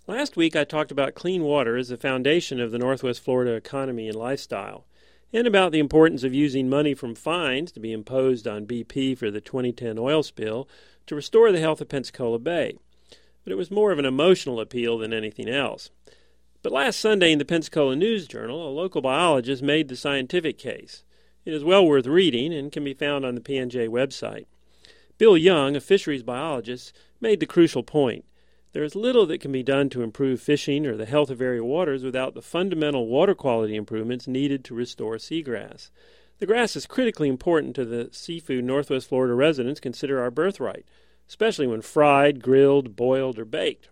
Last week I talked about clean water as the foundation of the Northwest Florida economy and lifestyle, and about the importance of using money from fines to be imposed on BP for the 2010 oil spill to restore the health of Pensacola Bay. But it was more of an emotional appeal than anything else. But last Sunday in the Pensacola News-Journal, a local biologist made the scientific case. It is well worth reading and can be found on the PNJ website. Bill Young, a fisheries biologist, made the crucial point. There is little that can be done to improve fishing or the health of area waters without the fundamental water quality improvements needed to restore seagrass. The grass is critically important to the seafood Northwest Florida residents consider our birthright, especially when fried, grilled, boiled, or baked.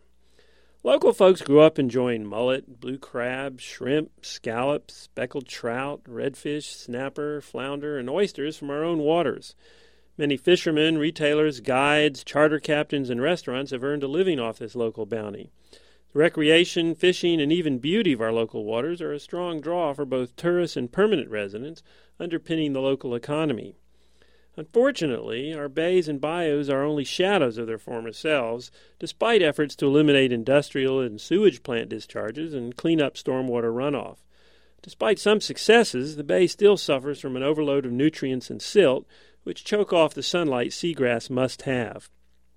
Local folks grew up enjoying mullet, blue crab, shrimp, scallops, speckled trout, redfish, snapper, flounder, and oysters from our own waters. Many fishermen, retailers, guides, charter captains, and restaurants have earned a living off this local bounty. The recreation, fishing, and even beauty of our local waters are a strong draw for both tourists and permanent residents, underpinning the local economy. Unfortunately, our bays and bayous are only shadows of their former selves, despite efforts to eliminate industrial and sewage plant discharges and clean up stormwater runoff. Despite some successes, the bay still suffers from an overload of nutrients and silt, which choke off the sunlight seagrass must have.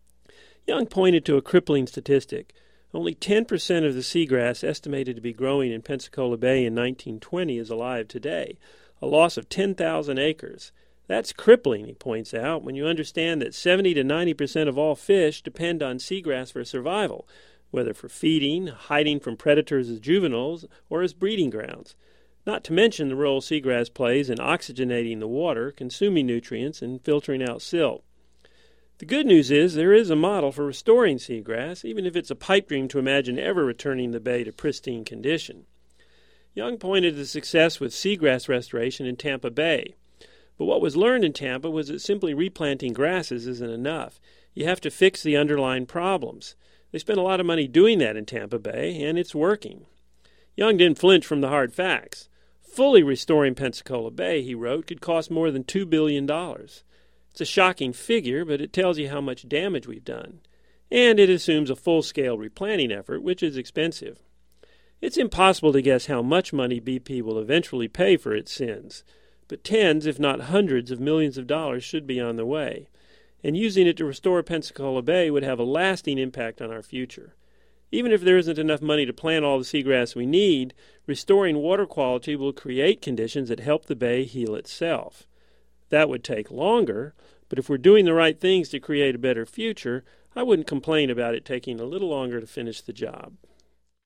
Young pointed to a crippling statistic. Only 10% of the seagrass estimated to be growing in Pensacola Bay in 1920 is alive today, a loss of 10,000 acres. That's crippling, he points out, when you understand that 70 to 90% of all fish depend on seagrass for survival, whether for feeding, hiding from predators as juveniles, or as breeding grounds. Not to mention the role seagrass plays in oxygenating the water, consuming nutrients, and filtering out silt. The good news is there is a model for restoring seagrass, even if it's a pipe dream to imagine ever returning the bay to pristine condition. Young pointed to success with seagrass restoration in Tampa Bay. But what was learned in Tampa was that simply replanting grasses isn't enough. You have to fix the underlying problems. They spent a lot of money doing that in Tampa Bay, and it's working. Young didn't flinch from the hard facts. Fully restoring Pensacola Bay, he wrote, could cost more than $2 billion. It's a shocking figure, but it tells you how much damage we've done. And it assumes a full-scale replanting effort, which is expensive. It's impossible to guess how much money BP will eventually pay for its sins. But tens, if not hundreds, of millions of dollars should be on the way. And using it to restore Pensacola Bay would have a lasting impact on our future. Even if there isn't enough money to plant all the seagrass we need, restoring water quality will create conditions that help the bay heal itself. That would take longer, but if we're doing the right things to create a better future, I wouldn't complain about it taking a little longer to finish the job.